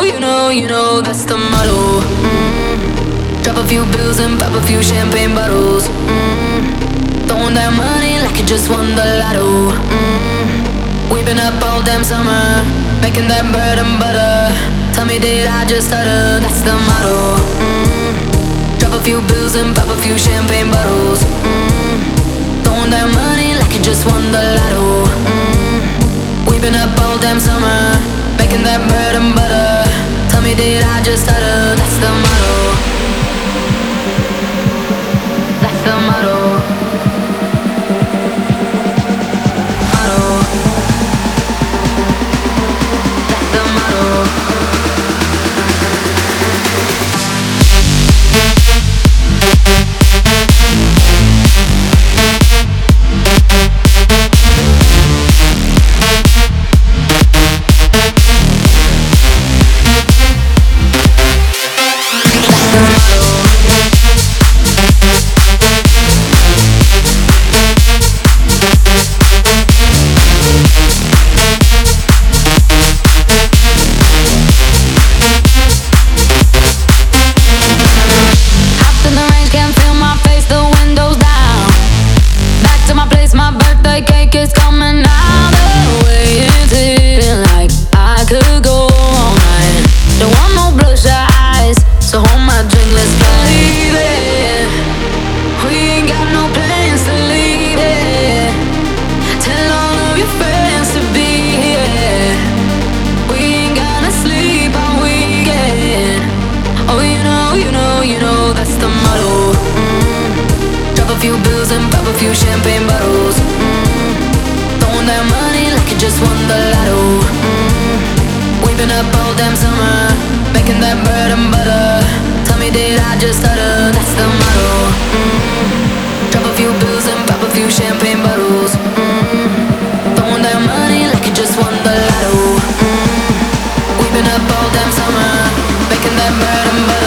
you know that's the motto. Drop a few bills and pop a few champagne bottles. Throwing that money like you just won the lotto. We've been up all damn summer, making that bread and butter. Tell me, did I just stutter? That's the motto. Drop a few bills and pop a few champagne bottles. Throwing that money like you just won the lotto. We've been up all damn summer, making that bread and butter. Tell me, did I just stutter? That's the motto. That's the motto. Motto. That's the motto. Making that bread and butter.